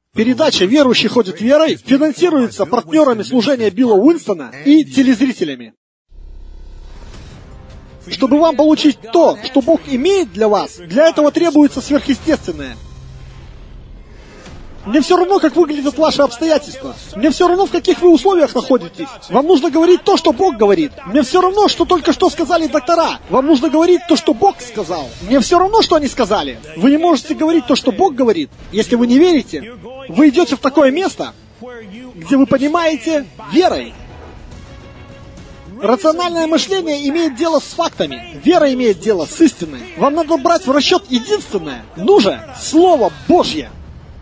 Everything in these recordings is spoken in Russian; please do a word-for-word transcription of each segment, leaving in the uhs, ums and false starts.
Передача «Верующий ходит верой» финансируется партнерами служения Билла Уинстона и телезрителями. Чтобы вам получить то, что Бог имеет для вас, для этого требуется сверхъестественное. Мне все равно, как выглядят ваши обстоятельства. Мне все равно, в каких вы условиях находитесь. Вам нужно говорить то, что Бог говорит. Мне все равно, что только что сказали доктора. Вам нужно говорить то, что Бог сказал. Мне все равно, что они сказали. Вы не можете говорить то, что Бог говорит. Если вы не верите, вы идете в такое место, где вы понимаете верой. Рациональное мышление имеет дело с фактами. Вера имеет дело с истиной. Вам надо брать в расчет единственное. Ну же, Слово Божье.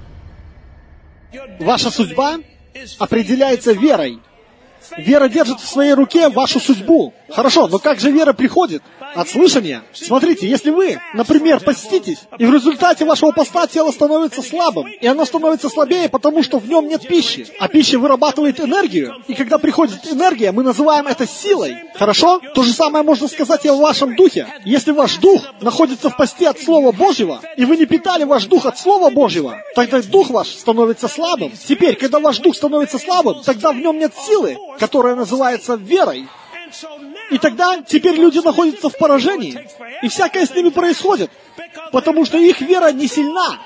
Ваша судьба определяется верой. Вера держит в своей руке вашу судьбу. Хорошо, но как же вера приходит? От слышания. Смотрите, если вы, например, поститесь, и в результате вашего поста тело становится слабым, и оно становится слабее, потому что в нем нет пищи, а пища вырабатывает энергию, и когда приходит энергия, мы называем это силой. Хорошо? То же самое можно сказать и о вашем духе. Если ваш дух находится в посте от Слова Божьего, и вы не питали ваш дух от Слова Божьего, тогда дух ваш становится слабым. Теперь, когда ваш дух становится слабым, тогда в нем нет силы, которая называется верой. И тогда теперь люди находятся в поражении, и всякое с ними происходит, потому что их вера не сильна.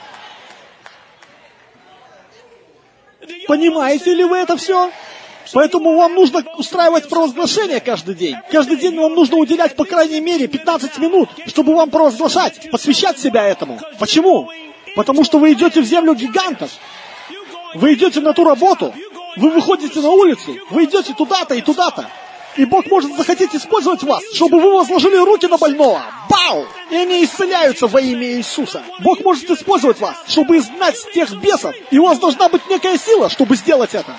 Понимаете ли вы это все? Поэтому вам нужно устраивать провозглашение каждый день. Каждый день вам нужно уделять по крайней мере пятнадцать минут, чтобы вам провозглашать, посвящать себя этому. Почему? Потому что вы идете в землю гигантов. Вы идете на ту работу, вы выходите на улицу, вы идете туда-то и туда-то. И Бог может захотеть использовать вас, чтобы вы возложили руки на больного. Бау! И они исцеляются во имя Иисуса. Бог может использовать вас, чтобы изгнать тех бесов. И у вас должна быть некая сила, чтобы сделать это.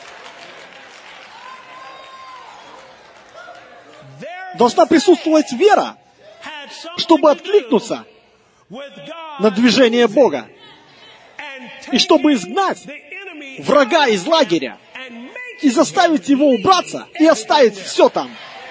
Должна присутствовать вера, чтобы откликнуться на движение Бога. И чтобы изгнать врага из лагеря. И заставить его убраться и оставить все там.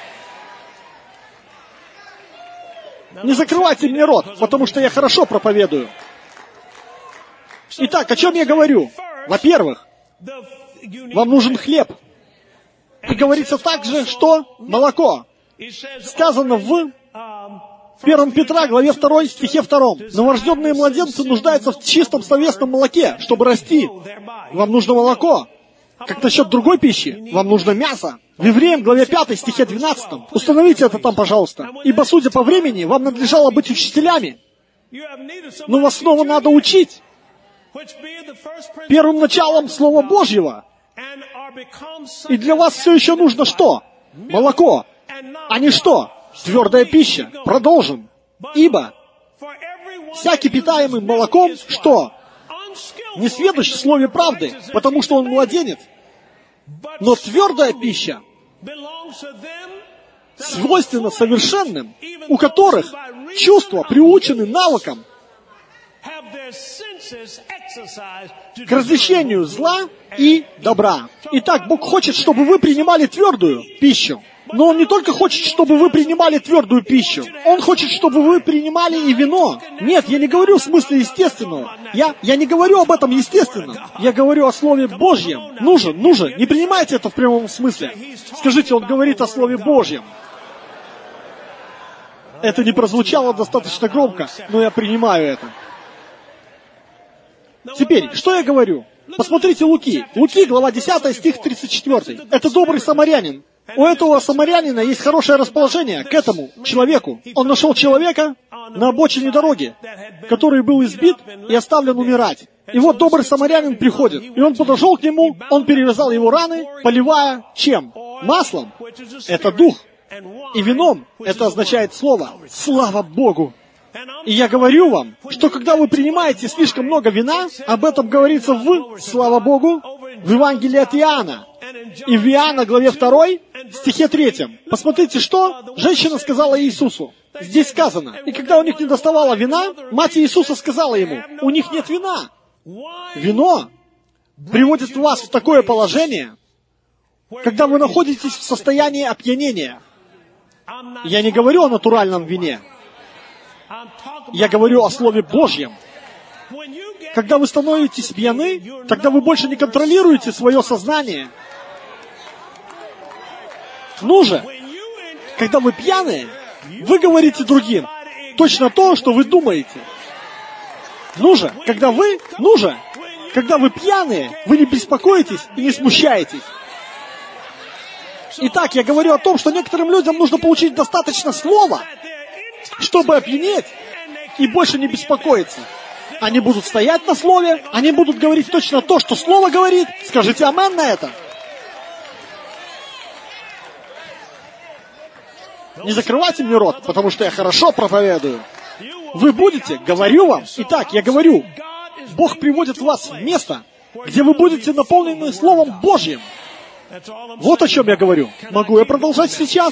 Не закрывайте мне рот, потому что я хорошо проповедую. Итак, о чем я говорю? Во-первых, вам нужен хлеб. И говорится также, что молоко. Сказано в первом Петра, главе второй, стихе втором. Новорожденные младенцы нуждаются в чистом словесном молоке, чтобы расти. Вам нужно молоко. Как насчет другой пищи? Вам нужно мясо. В Евреям, главе пятой, стихе двенадцатом. Установите это там, пожалуйста. Ибо, судя по времени, вам надлежало быть учителями. Но вас снова надо учить. Первым началом Слова Божьего. И для вас все еще нужно что? Молоко. А не что? Твердая пища. Продолжим. Ибо всякий питаемый молоком что? Не сведущ в слове правды, потому что он младенец. Но твердая пища свойственна совершенным, у которых чувства приучены навыкам к различению зла и добра. Итак, Бог хочет, чтобы вы принимали твердую пищу. Но Он не только хочет, чтобы вы принимали твердую пищу. Он хочет, чтобы вы принимали и вино. Нет, я не говорю в смысле естественного. Я, я не говорю об этом естественном. Я говорю о Слове Божьем. Ну же, ну же, не принимайте это в прямом смысле. Скажите, Он говорит о Слове Божьем. Это не прозвучало достаточно громко, но я принимаю это. Теперь, что я говорю? Посмотрите Луки. Луки, глава десятая, стих тридцать четвёртый. Это добрый самарянин. У этого самарянина есть хорошее расположение к этому человеку. Он нашел человека на обочине дороги, который был избит и оставлен умирать. И вот добрый самарянин приходит, и он подошел к нему, он перевязал его раны, поливая чем? Маслом. Это дух. И вином. Это означает слово. Слава Богу! И я говорю вам, что когда вы принимаете слишком много вина, об этом говорится в, слава Богу, в Евангелии от Иоанна. И в Иоанна, главе второй, стихе третьем. Посмотрите, что женщина сказала Иисусу. Здесь сказано, и когда у них не доставало вина, мать Иисуса сказала ему, у них нет вина. Вино приводит вас в такое положение, когда вы находитесь в состоянии опьянения. Я не говорю о натуральном вине. Я говорю о Слове Божьем. Когда вы становитесь пьяны, тогда вы больше не контролируете свое сознание. Ну же, когда вы пьяные, вы говорите другим точно то, что вы думаете. Ну же, когда вы, ну же, когда вы пьяные, вы не беспокоитесь и не смущаетесь. Итак, я говорю о том, что некоторым людям нужно получить достаточно слова, чтобы опьянеть и больше не беспокоиться. Они будут стоять на слове, они будут говорить точно то, что слово говорит. Скажите амен на это. Не закрывайте мне рот, потому что я хорошо проповедую. Вы будете, говорю вам. Итак, я говорю, Бог приводит вас в место, где вы будете наполнены Словом Божьим. Вот о чем я говорю. Могу я продолжать сейчас?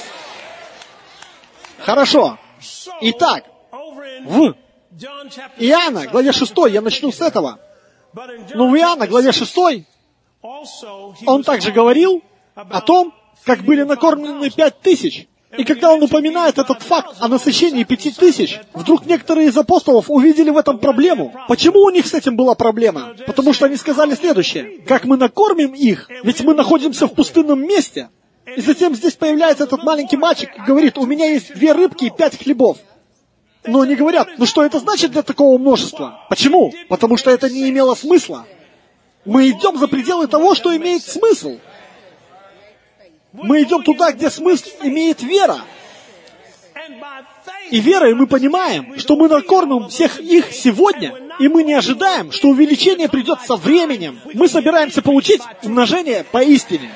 Хорошо. Итак, в Иоанна, главе шестой, я начну с этого. Но в Иоанна, главе шестой, он также говорил о том, как были накормлены пять тысяч. И когда он упоминает этот факт о насыщении пяти тысяч, вдруг некоторые из апостолов увидели в этом проблему. Почему у них с этим была проблема? Потому что они сказали следующее. Как мы накормим их? Ведь мы находимся в пустынном месте. И затем здесь появляется этот маленький мальчик и говорит, у меня есть две рыбки и пять хлебов. Но они говорят, ну что это значит для такого множества? Почему? Потому что это не имело смысла. Мы идем за пределы того, что имеет смысл. Мы идем туда, где смысл имеет вера. И верой мы понимаем, что мы накормим всех их сегодня, и мы не ожидаем, что увеличение придет со временем. Мы собираемся получить умножение поистине.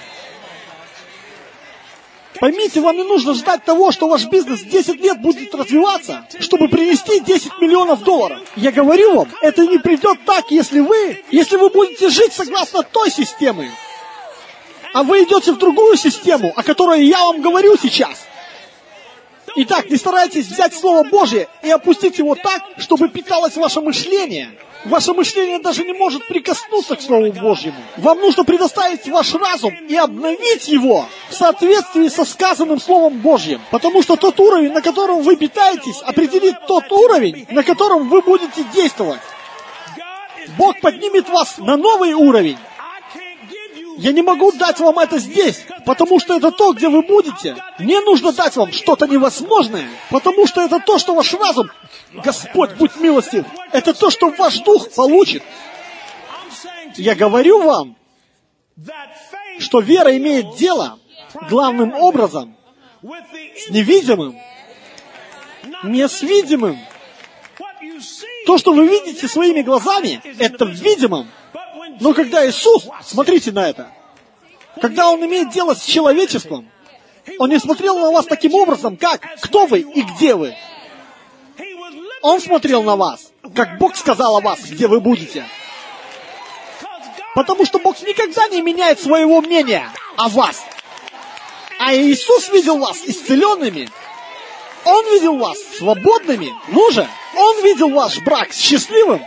Поймите, вам не нужно ждать того, что ваш бизнес десять лет будет развиваться, чтобы принести десять миллионов долларов. Я говорю вам, это не придет так, если вы, если вы будете жить согласно той системе. А вы идете в другую систему, о которой я вам говорю сейчас. Итак, не старайтесь взять Слово Божье и опустить его так, чтобы питалось ваше мышление. Ваше мышление даже не может прикоснуться к Слову Божьему. Вам нужно предоставить ваш разум и обновить его в соответствии со сказанным Словом Божьим. Потому что тот уровень, на котором вы питаетесь, определит тот уровень, на котором вы будете действовать. Бог поднимет вас на новый уровень. Я не могу дать вам это здесь, потому что это то, где вы будете. Мне нужно дать вам что-то невозможное, потому что это то, что ваш разум, Господь, будь милостив, это то, что ваш дух получит. Я говорю вам, что вера имеет дело, главным образом, с невидимым, не с видимым. То, что вы видите своими глазами, это в видимом. Но когда Иисус, смотрите на это, когда Он имеет дело с человечеством, Он не смотрел на вас таким образом, как кто вы и где вы. Он смотрел на вас, как Бог сказал о вас, где вы будете. Потому что Бог никогда не меняет своего мнения о вас. А Иисус видел вас исцеленными. Он видел вас свободными. Ну же, Он видел ваш брак счастливым.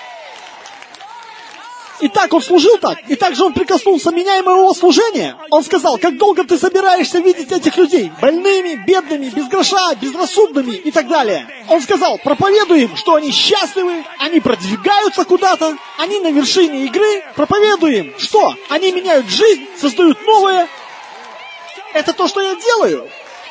И так он служил так, и также он прикоснулся меня и моего служения. Он сказал, как долго ты собираешься видеть этих людей? Больными, бедными, без гроша, безрассудными и так далее. Он сказал, проповедуй им, что они счастливы, они продвигаются куда-то, они на вершине игры. Проповедуй им, что? Они меняют жизнь, создают новое. Это то, что я делаю.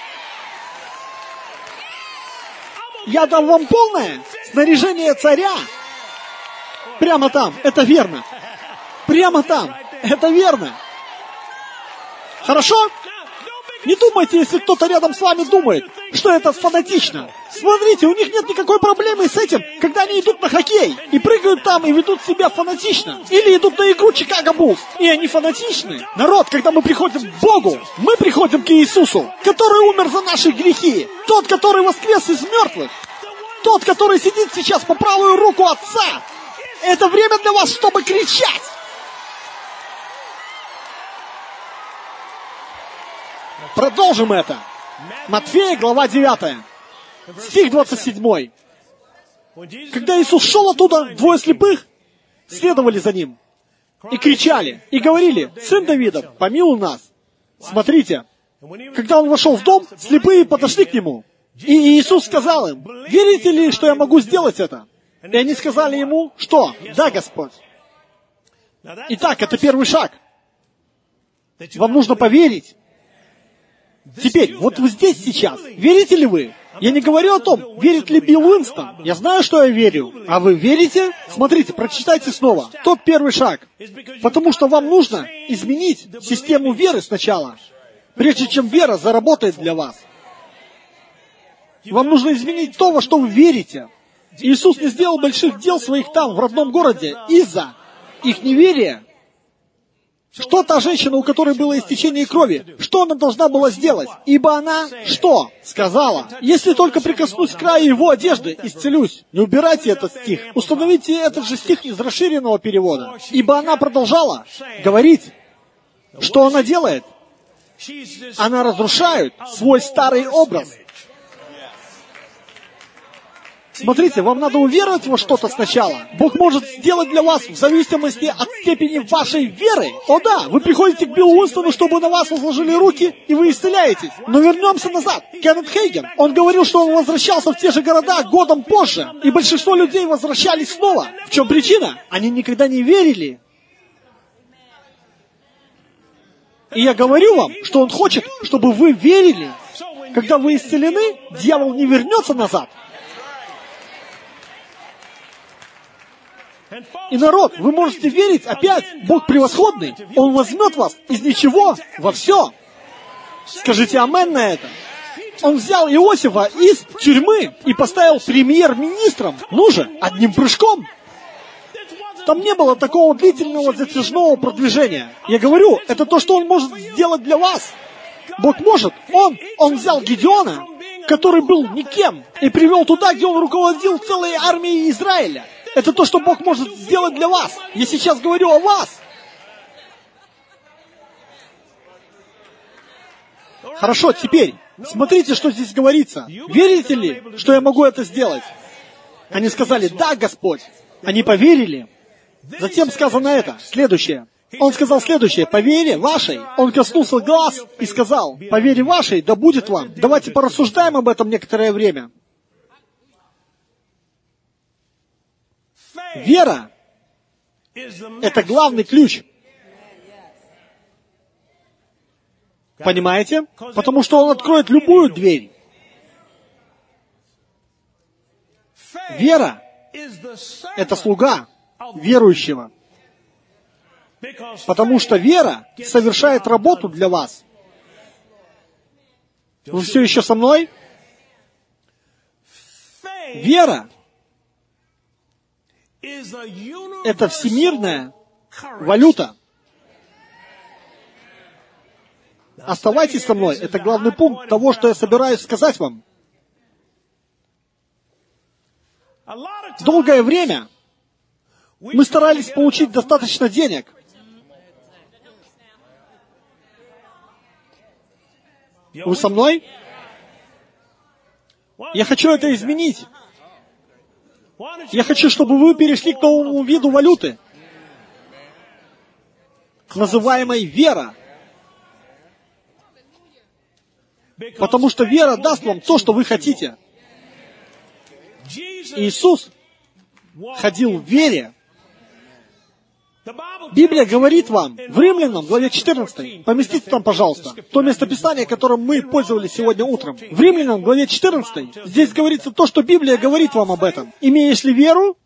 Я дам вам полное снаряжение царя. Прямо там, это верно. Прямо там, это верно. Хорошо? Не думайте, если кто-то рядом с вами думает, что это фанатично. Смотрите, у них нет никакой проблемы с этим, когда они идут на хоккей и прыгают там и ведут себя фанатично. Или идут на игру Чикаго Буллс, и они фанатичны. Народ, когда мы приходим к Богу, мы приходим к Иисусу, который умер за наши грехи. Тот, который воскрес из мертвых. Тот, который сидит сейчас по правую руку Отца. Это время для вас, чтобы кричать. Продолжим это. Матфея, глава девятая, стих двадцать семь. Когда Иисус шел оттуда, двое слепых следовали за Ним и кричали, и говорили, «Сын Давида, помилуй нас». Смотрите, когда Он вошел в дом, слепые подошли к Нему. И Иисус сказал им, «Верите ли, что я могу сделать это?» И они сказали ему, что? Да, Господь. Итак, это первый шаг. Вам нужно поверить. Теперь, вот вы здесь сейчас. Верите ли вы? Я не говорю о том, верит ли Билл Уинстон. Я знаю, что я верю. А вы верите? Смотрите, прочитайте снова. Тот первый шаг. Потому что вам нужно изменить систему веры сначала, прежде чем вера заработает для вас. Вам нужно изменить то, во что вы верите. Иисус не сделал больших дел своих там, в родном городе, из-за их неверия. Что та женщина, у которой было истечение крови, что она должна была сделать? Ибо она что? Сказала, если только прикоснусь к краю его одежды, исцелюсь. Не убирайте этот стих. Установите этот же стих из расширенного перевода. Ибо она продолжала говорить. Что она делает? Она разрушает свой старый образ. Смотрите, вам надо уверовать во что-то сначала. Бог может сделать для вас в зависимости от степени вашей веры. О да, вы приходите к Биллу Уинстону, чтобы на вас возложили руки, и вы исцеляетесь. Но вернемся назад. Кеннет Хейген, он говорил, что он возвращался в те же города годом позже. И большинство людей возвращались снова. В чем причина? Они никогда не верили. И я говорю вам, что он хочет, чтобы вы верили. Когда вы исцелены, дьявол не вернется назад. И народ, вы можете верить опять, Бог превосходный. Он возьмет вас из ничего во все. Скажите амен на это. Он взял Иосифа из тюрьмы и поставил премьер-министром. Ну же, одним прыжком. Там не было такого длительного затяжного продвижения. Я говорю, это то, что он может сделать для вас. Бог может. Он, он взял Гедеона, который был никем, и привел туда, где он руководил целой армией Израиля. Это то, что Бог может сделать для вас. Я сейчас говорю о вас. Хорошо, теперь, смотрите, что здесь говорится. Верите ли, что я могу это сделать? Они сказали, да, Господь. Они поверили. Затем сказано это, следующее. Он сказал следующее, по вере вашей. Он коснулся глаз и сказал, по вере вашей, да будет вам. Давайте порассуждаем об этом некоторое время. Вера – это главный ключ. Понимаете? Потому что он откроет любую дверь. Вера – это слуга верующего. Потому что вера совершает работу для вас. Вы все еще со мной? Вера – это всемирная валюта. Оставайтесь со мной. Это главный пункт того, что я собираюсь сказать вам. Долгое время мы старались получить достаточно денег. Вы со мной? Я хочу это изменить. Я хочу, чтобы вы перешли к новому виду валюты, называемой вера. Потому что вера даст вам то, что вы хотите. Иисус ходил в вере. Библия говорит вам в Римлянам, главе четырнадцатой, поместите там, пожалуйста, то местописание, которым мы пользовались сегодня утром. В Римлянам, главе четырнадцатой, здесь говорится то, что Библия говорит вам об этом. Имеешь ли веру?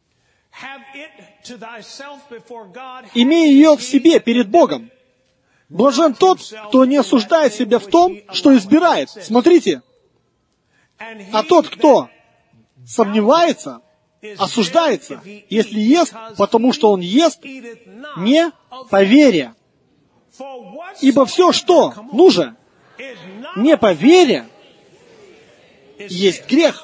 Имей ее в себе перед Богом. Блажен тот, кто не осуждает себя в том, что избирает. Смотрите. А тот, кто сомневается, осуждается, если ест, потому что он ест не по вере. Ибо все, что нужно, не по вере, есть грех.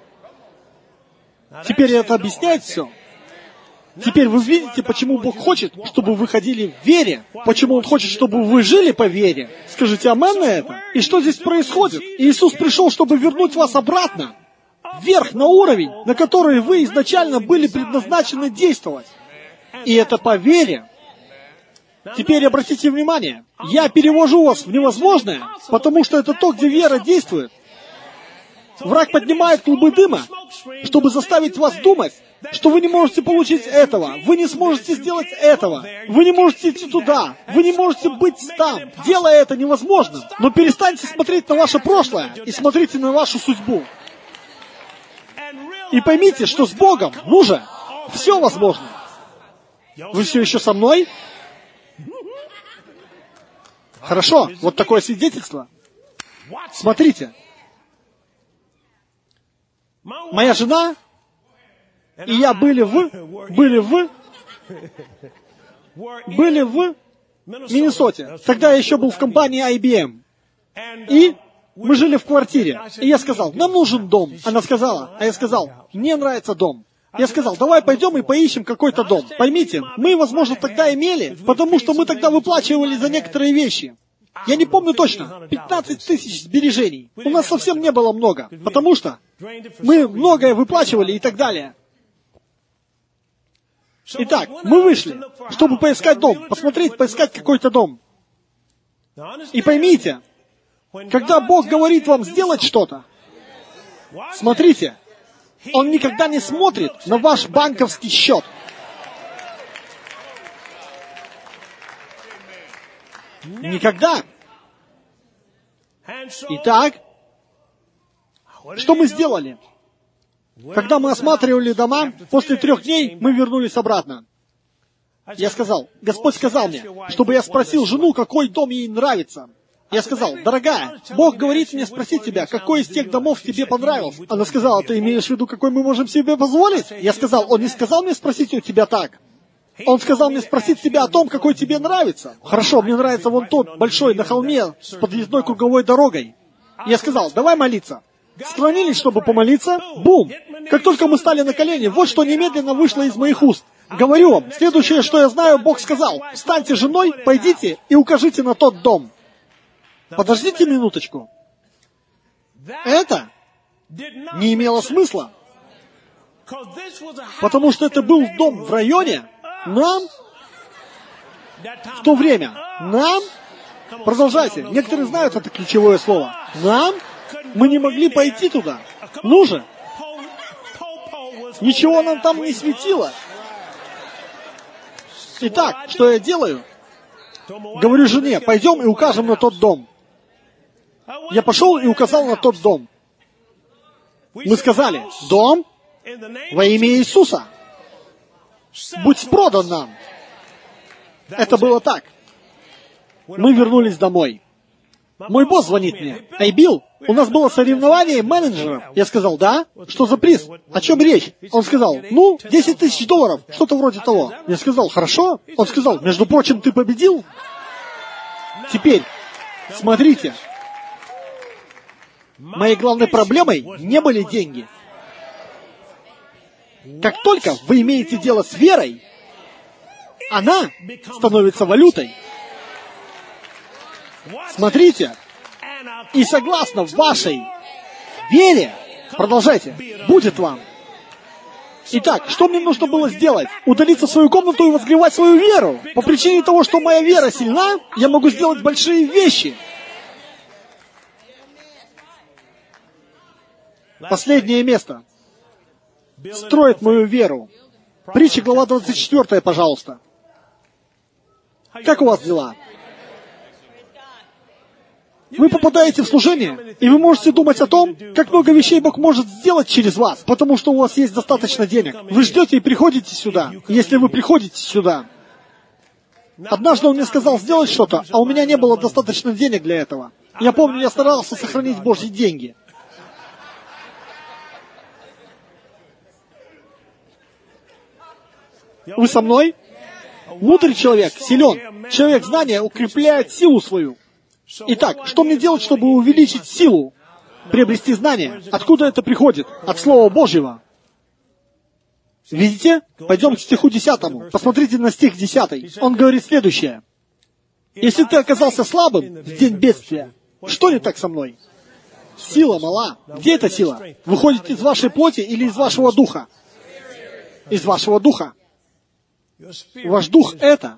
Теперь это объясняет все. Теперь вы видите, почему Бог хочет, чтобы вы ходили в вере. Почему Он хочет, чтобы вы жили по вере. Скажите амен на это. И что здесь происходит? Иисус пришел, чтобы вернуть вас обратно. Вверх, на уровень, на который вы изначально были предназначены действовать. И это по вере. Теперь обратите внимание, я перевожу вас в невозможное, потому что это то, где вера действует. Враг поднимает клубы дыма, чтобы заставить вас думать, что вы не можете получить этого, вы не сможете сделать этого, вы не можете идти туда, вы не можете быть там, делая это невозможным. Но перестаньте смотреть на ваше прошлое и смотрите на вашу судьбу. И поймите, что с Богом, ну же, все возможно. Вы все еще со мной? Хорошо, вот такое свидетельство. Смотрите. Моя жена и я были в, были в, были в Миннесоте. Тогда я еще был в компании ай би эм. И мы жили в квартире. И я сказал, нам нужен дом. Она сказала, а я сказал, мне нравится дом. Я сказал, давай пойдем и поищем какой-то дом. Поймите, мы, возможно, тогда имели, потому что мы тогда выплачивали за некоторые вещи. Я не помню точно, пятнадцать тысяч сбережений. У нас совсем не было много, потому что мы многое выплачивали и так далее. Итак, мы вышли, чтобы поискать дом, посмотреть, поискать какой-то дом. И поймите, когда Бог говорит вам сделать что-то, смотрите, Он никогда не смотрит на ваш банковский счет. Никогда. Итак, что мы сделали? Когда мы осматривали дома, после трех дней мы вернулись обратно. Я сказал, Господь сказал мне, чтобы я спросил жену, какой дом ей нравится. Я сказал, дорогая, Бог говорит мне спросить тебя, какой из тех домов тебе понравился. Она сказала, ты имеешь в виду, какой мы можем себе позволить? Я сказал, он не сказал мне спросить у тебя так. Он сказал мне спросить тебя о том, какой тебе нравится. Хорошо, мне нравится вон тот, большой, на холме, с подъездной круговой дорогой. Я сказал, давай молиться. Склонились, чтобы помолиться. Бум! Как только мы стали на колени, вот что немедленно вышло из моих уст. Говорю вам, следующее, что я знаю, Бог сказал, встаньте женой, пойдите и укажите на тот дом. Подождите минуточку. Это не имело смысла, потому что это был дом в районе, нам, в то время, нам, продолжайте, некоторые знают это ключевое слово, нам, мы не могли пойти туда. Ну же, ничего нам там не светило. Итак, что я делаю? Говорю жене, пойдем и укажем на тот дом. Я пошел и указал на тот дом. Мы сказали, дом во имя Иисуса. Будь продан нам. Это было так. Мы вернулись домой. Мой босс звонит мне. Эй, Билл, у нас было соревнование менеджеров. Я сказал, да? Что за приз? О чем речь? Он сказал, ну, десять тысяч долларов, что-то вроде того. Я сказал, хорошо. Он сказал, между прочим, ты победил? Теперь, смотрите. Моей главной проблемой не были деньги. Как только вы имеете дело с верой, она становится валютой. Смотрите, и согласно вашей вере, продолжайте, будет вам. Итак, что мне нужно было сделать? Удалиться в свою комнату и возгревать свою веру. По причине того, что моя вера сильна, я могу сделать большие вещи. Последнее место. Строит мою веру. Притча, глава двадцать четыре, пожалуйста. Как у вас дела? Вы попадаете в служение, и вы можете думать о том, как много вещей Бог может сделать через вас, потому что у вас есть достаточно денег. Вы ждете и приходите сюда. Если вы приходите сюда, однажды он мне сказал сделать что-то, а у меня не было достаточно денег для этого. Я помню, я старался сохранить Божьи деньги. Вы со мной? Мудрый человек, силен. Человек знания укрепляет силу свою. Итак, что мне делать, чтобы увеличить силу? Приобрести знания. Откуда это приходит? От Слова Божьего. Видите? Пойдем к стиху десятому. Посмотрите на стих десятый. Он говорит следующее. Если ты оказался слабым в день бедствия, что не так со мной? Сила мала. Где эта сила? Выходит из вашей плоти или из вашего духа? Из вашего духа. Ваш дух — это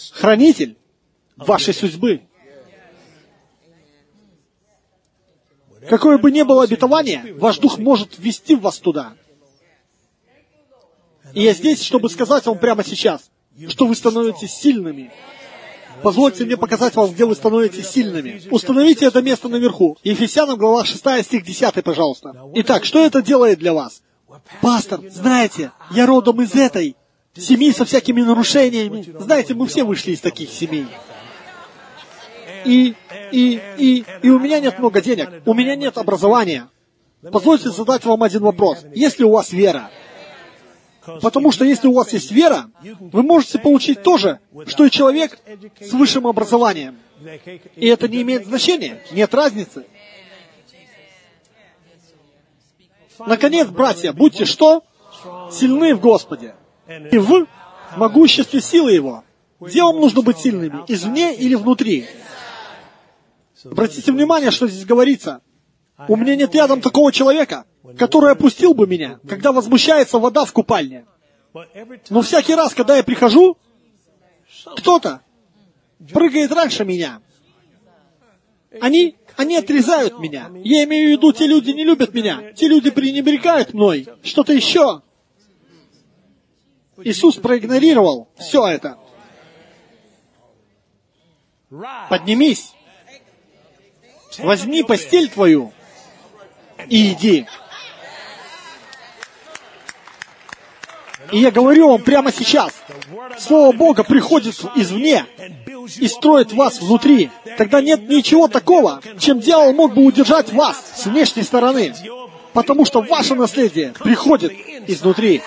хранитель вашей судьбы. Какое бы ни было обетование, ваш дух может ввести вас туда. И я здесь, чтобы сказать вам прямо сейчас, что вы становитесь сильными. Позвольте мне показать вам, где вы становитесь сильными. Установите это место наверху. Ефесянам, глава шестая, стих десятый, пожалуйста. Итак, что это делает для вас? Пастор, знаете, я родом из этой семьи со всякими нарушениями. Знаете, мы все вышли из таких семей. И, и, и, и у меня нет много денег, у меня нет образования. Позвольте задать вам один вопрос. Есть ли у вас вера? Потому что если у вас есть вера, вы можете получить то же, что и человек с высшим образованием. И это не имеет значения, нет разницы. Наконец, братья, будьте что? Сильны в Господе. И в могуществе силы Его. Где вам нужно быть сильными? Извне или внутри? Обратите внимание, что здесь говорится. У меня нет рядом такого человека, который опустил бы меня, когда возмущается вода в купальне. Но всякий раз, когда я прихожу, кто-то прыгает раньше меня. Они, они отрезают меня. Я имею в виду, те люди не любят меня. Те люди пренебрегают мной. Что-то еще. Иисус проигнорировал все это. Поднимись. Возьми постель твою и иди. И я говорю вам прямо сейчас, Слово Бога приходит извне и строит вас внутри. Тогда нет ничего такого, чем дьявол мог бы удержать вас с внешней стороны. Потому что ваше наследие приходит изнутри.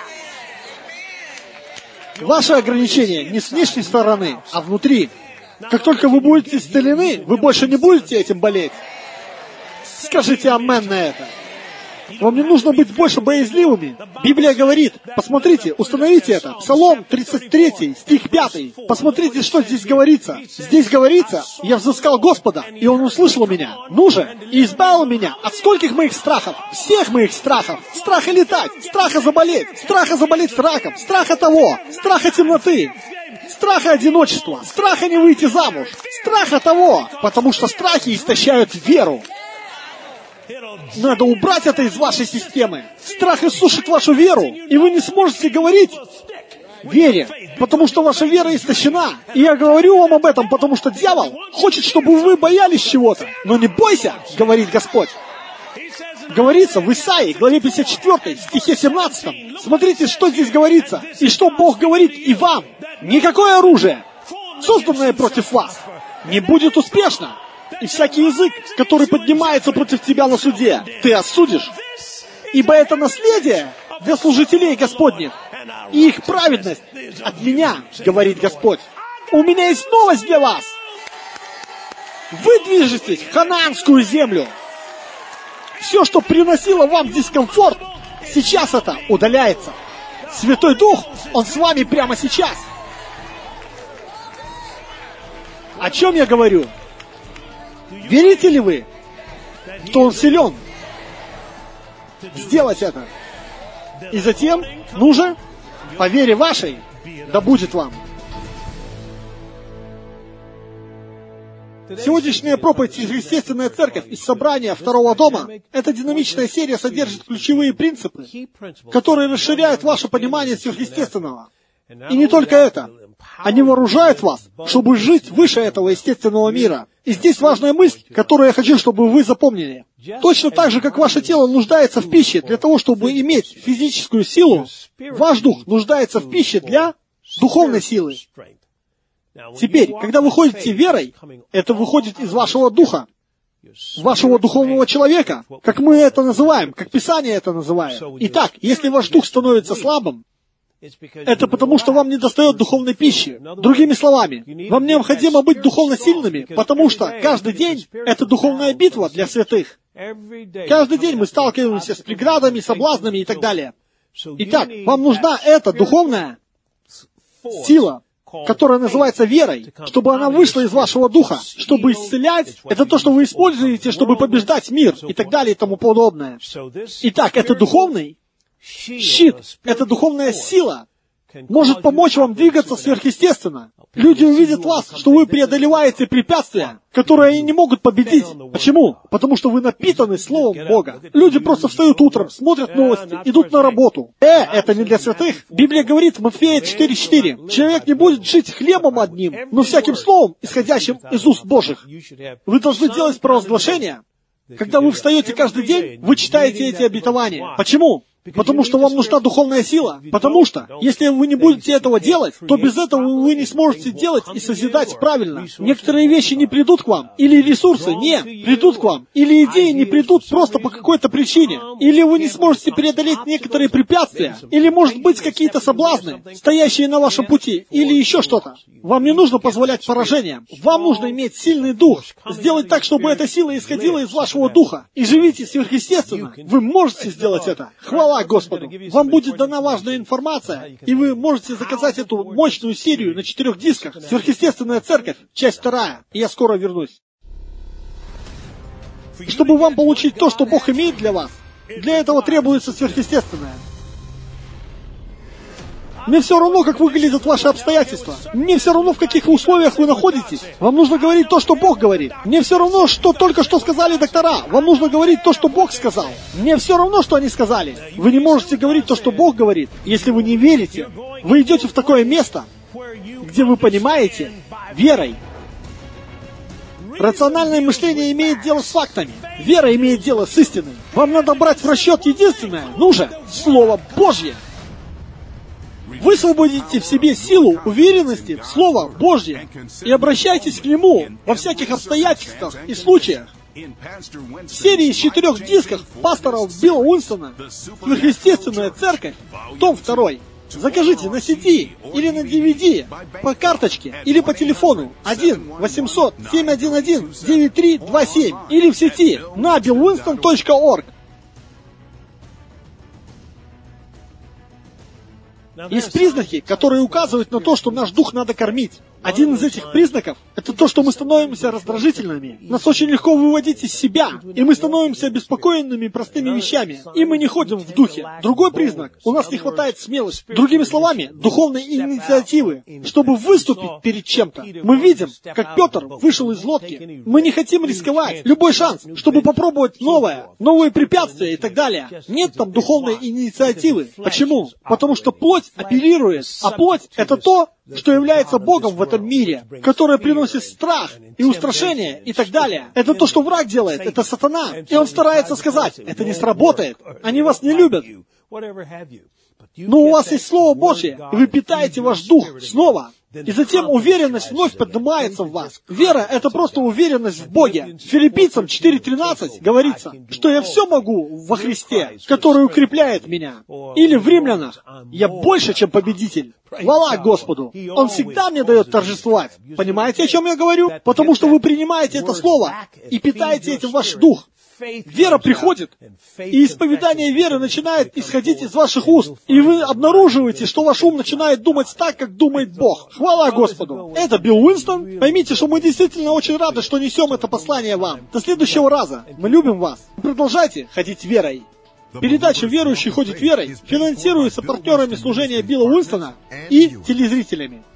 Ваше ограничение не с внешней стороны, а внутри. Как только вы будете исцелены, вы больше не будете этим болеть. Скажите амен на это. Вам не нужно быть больше боязливыми. Библия говорит, посмотрите, установите это. Псалом тридцать три, стих пятый. Посмотрите, что здесь говорится. Здесь говорится, я взыскал Господа, и Он услышал меня. Ну же, и избавил меня от скольких моих страхов? Всех моих страхов. Страха летать, страха заболеть, страха заболеть раком, страха того, страха темноты, страха одиночества, страха не выйти замуж, страха того, потому что страхи истощают веру. Надо убрать это из вашей системы. Страх иссушит вашу веру, и вы не сможете говорить вере, потому что ваша вера истощена. И я говорю вам об этом, потому что дьявол хочет, чтобы вы боялись чего-то. Но не бойся, говорит Господь. Говорится в Исаии, главе пятьдесят четыре, стихе семнадцатом. Смотрите, что здесь говорится, и что Бог говорит и вам. Никакое оружие, созданное против вас, не будет успешно. И всякий язык, который поднимается против тебя на суде, ты осудишь. Ибо это наследие для служителей Господних, и их праведность от меня, говорит Господь. У меня есть новость для вас. Вы движетесь в ханаанскую землю. Все, что приносило вам дискомфорт, сейчас это удаляется. Святой Дух, Он с вами прямо сейчас. О чем я говорю? Верите ли вы, что Он силен сделать это? И затем, ну же, по вере вашей, да будет вам. Сегодняшняя проповедь «Сверхъестественная церковь» из собрания Второго дома, эта динамичная серия содержит ключевые принципы, которые расширяют ваше понимание сверхъестественного. И не только это. Они вооружают вас, чтобы жить выше этого естественного мира. И здесь важная мысль, которую я хочу, чтобы вы запомнили. Точно так же, как ваше тело нуждается в пище для того, чтобы иметь физическую силу, ваш дух нуждается в пище для духовной силы. Теперь, когда вы ходите верой, это выходит из вашего духа, вашего духовного человека, как мы это называем, как Писание это называет. Итак, если ваш дух становится слабым, это потому, что вам недостает духовной пищи. Другими словами, вам необходимо быть духовно сильными, потому что каждый день — это духовная битва для святых. Каждый день мы сталкиваемся с преградами, соблазнами и так далее. Итак, вам нужна эта духовная сила, которая называется верой, чтобы она вышла из вашего духа, чтобы исцелять. Это то, что вы используете, чтобы побеждать мир и так далее и тому подобное. Итак, это духовный щит, это духовная сила, может помочь вам двигаться сверхъестественно. Люди увидят вас, что вы преодолеваете препятствия, которые они не могут победить. Почему? Потому что вы напитаны Словом Бога. Люди просто встают утром, смотрят новости, идут на работу. Э, это не для святых. Библия говорит в Матфея четыре четыре. Человек не будет жить хлебом одним, но всяким словом, исходящим из уст Божьих. Вы должны делать провозглашения. Когда вы встаете каждый день, вы читаете эти обетования. Почему? Потому что вам нужна духовная сила. Потому что, если вы не будете этого делать, то без этого вы не сможете делать и созидать правильно. Некоторые вещи не придут к вам. Или ресурсы не придут к вам. Или идеи не придут просто по какой-то причине. Или вы не сможете преодолеть некоторые препятствия. Или, может быть, какие-то соблазны, стоящие на вашем пути. Или еще что-то. Вам не нужно позволять поражениям. Вам нужно иметь сильный дух. Сделать так, чтобы эта сила исходила из вашего духа. И живите сверхъестественно. Вы можете сделать это. Хвала Господу. Вам будет дана важная информация, и вы можете заказать эту мощную серию на четырех дисках. Сверхъестественная церковь, часть вторая. И я скоро вернусь. Чтобы вам получить то, что Бог имеет для вас, для этого требуется сверхъестественное. Мне все равно, как выглядят ваши обстоятельства. Мне все равно, в каких условиях вы находитесь. Вам нужно говорить то, что Бог говорит. Мне все равно, что только что сказали доктора. Вам нужно говорить то, что Бог сказал. Мне все равно, что они сказали. Вы не можете говорить то, что Бог говорит, если вы не верите. Вы идете в такое место, где вы понимаете верой. Рациональное мышление имеет дело с фактами. Вера имеет дело с истиной. Вам надо брать в расчет единственное, ну же, Слово Божье. Высвободите в себе силу уверенности в Слово Божье и обращайтесь к Нему во всяких обстоятельствах и случаях. В серии из четырех дисков пастора Билла Уинстона «Сверхъестественная церковь», том второй. Закажите на си ди или на ди ви ди, по карточке или по телефону один восемьсот семьсот одиннадцать девять три два семь или в сети на билл уинстон точка орг. Есть признаки, которые указывают на то, что наш дух надо кормить. Один из этих признаков — это то, что мы становимся раздражительными. Нас очень легко выводить из себя, и мы становимся обеспокоенными простыми вещами, и мы не ходим в духе. Другой признак — у нас не хватает смелости. Другими словами, духовной инициативы, чтобы выступить перед чем-то. Мы видим, как Петр вышел из лодки. Мы не хотим рисковать любой шанс, чтобы попробовать новое, новые препятствия и так далее. Нет там духовной инициативы. Почему? Потому что плоть апеллирует, а плоть — это то, что является Богом в этом мире, которое приносит страх и устрашение и так далее. Это то, что враг делает, это сатана. И он старается сказать, это не сработает, они вас не любят. Но у вас есть Слово Божье, и вы питаете ваш дух снова. И затем уверенность вновь поднимается в вас. Вера — это просто уверенность в Боге. Филиппийцам четыре тринадцать говорится, что я все могу во Христе, который укрепляет меня. Или в Римлянах, я больше, чем победитель. Хвала Господу! Он всегда мне дает торжествовать. Понимаете, о чем я говорю? Потому что вы принимаете это слово и питаете этим ваш дух. Вера приходит, и исповедание веры начинает исходить из ваших уст, и вы обнаруживаете, что ваш ум начинает думать так, как думает Бог. Хвала Господу! Это Билл Уинстон. Поймите, что мы действительно очень рады, что несем это послание вам. До следующего раза. Мы любим вас. Продолжайте ходить верой. Передача «Верующий ходит верой» финансируется партнерами служения Билла Уинстона и телезрителями.